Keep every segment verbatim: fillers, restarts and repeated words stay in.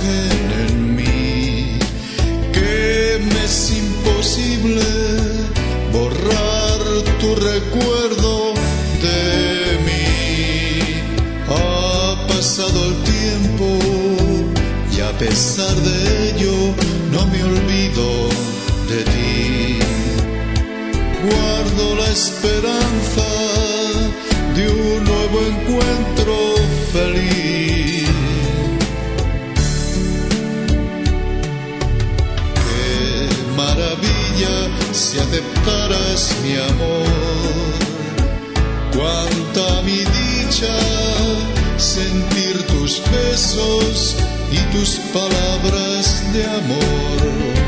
imagen en mí, que me es imposible borrar tu recuerdo de mí. Ha pasado el tiempo y a pesar de ello no me olvido de ti. Guardo la esperanza de un nuevo encuentro feliz. Qué maravilla si aceptaras mi amor. Cuánta mi dicha sentir tus besos y tus palabras de amor.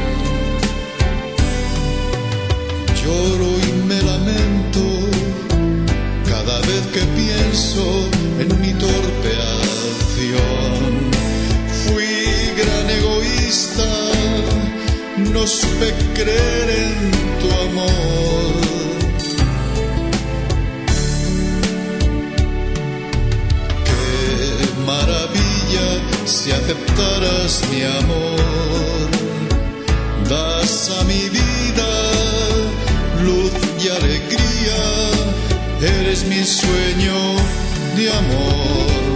Lloro y me lamento cada vez que pienso en mi torpe acción. Fui gran egoísta, no supe creer en tu amor. Qué maravilla si aceptaras mi amor. Das a mi vida luz y alegría, eres mi sueño de amor.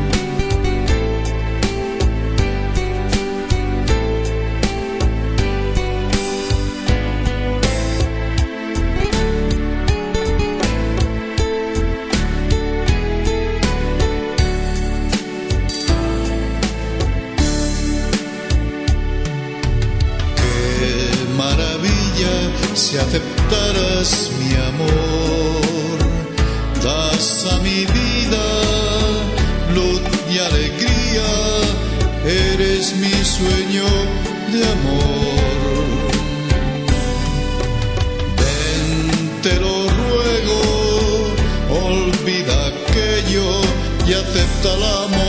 Qué maravilla si aceptaras mi amor. Das a mi vida luz y alegría, eres mi sueño de amor. Ven, te lo ruego, olvida aquello y acepta el amor.